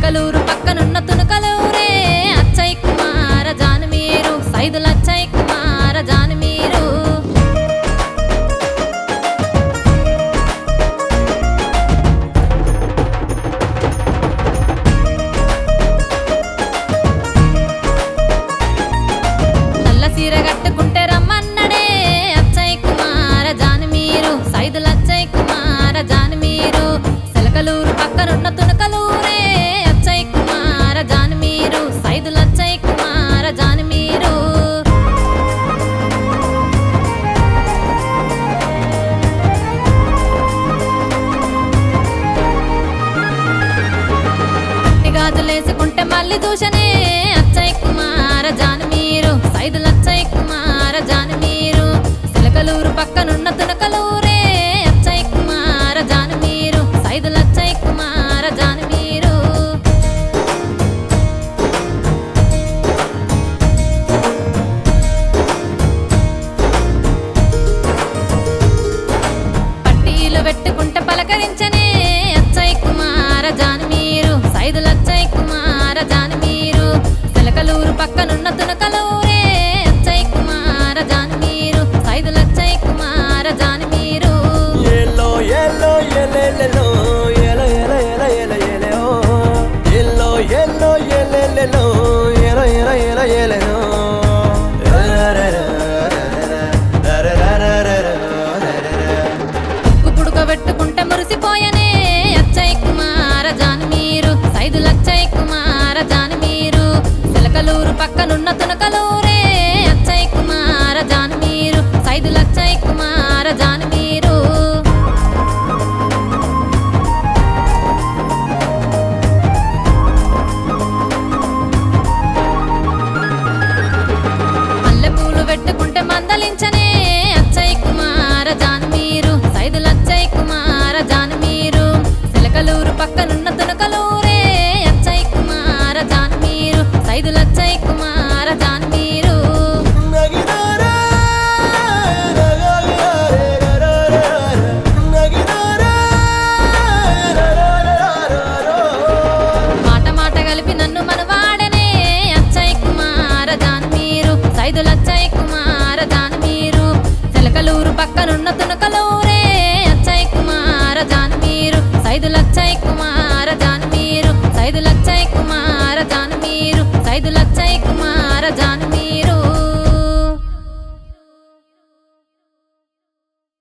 చిలకలూరు పక్కనున్న తునకలూరే అచ్చయ్ కుమార జాను మీరు సైదుల అచ్చయ్ కుమార జాను మీరు నల్ల సీర కట్టుకుంటే రమ్మన్నడే అచ్చయ్ కుమార జాను మీరు సైదుల అచ్చయ్ కుమార జాను మీరు చిలకలూరు పక్కనున్న తునకలూరే అచ్చయ్ కుమార జాను మీరు సైదుల అచ్చయ్ కుమార జాను మీరు గాజులేసుకుంటే మళ్ళీ చూసనే అచ్చయ్ కుమార జాను మీరు సైదుల అచ్చయ్ కుమార జాను మీరు చిలకలూరు పక్కనున్న తునకలూరే అచ్చయ్ కుమార జాను మీరు సైదుల అచ్చయ్ కుమార జాను మీరు పట్టీలు పెట్టుకుంటే పలకరించనే అచ్చయ్ కుమార జాను మీరు సైదుల అచ్చయ్ కుమార జాను మీరు చిలకలూరు పక్కనున్న తునకలూరే అచ్చయ్ కుమార జాను మీరు సైదుల అచ్చయ్ కుమార జాను మీరు ఎల్లో ఎల్లో ఎల్లెల్లెలో ఎల ఎల ఎల ఎల ఎలో ఎల్లో ఎల్లో ఎల్లెల్లెలో ఎల ఎల ఎల ఎలో పుడక పెట్టుకుంటే మురిసిపోయనే అచ్చయ్ కుమార జాను మీరు సైదుల అచ్చయ్ కుమార జాను మీరు చిలకలూరు పక్కనున్న తునకలూరే అచ్చయ్ కుమార జాను మీరు సైదుల అచ్చయ్ కుమార జాను మీరు మల్లెపూలు పెట్టుకుంటే మందలించనే అచ్చయ్ కుమార జాను మీరు సైదుల అచ్చయ్ కుమార జాను మీరు చిలకలూరు పక్కనున్న తునకలూరే అచ్చయ్ కుమార జాను మీరు సైదుల అచ్చయ్ కుమార జాను మీరు నగినారా నగినారా మాట మాట కలిపి నన్ను మనవాడనే అచ్చయ్ కుమార జాను మీరు సైదుల అచ్చయ్ కుమార జాను మీరు చిలకలూరు పక్కనున్న తునకలూరే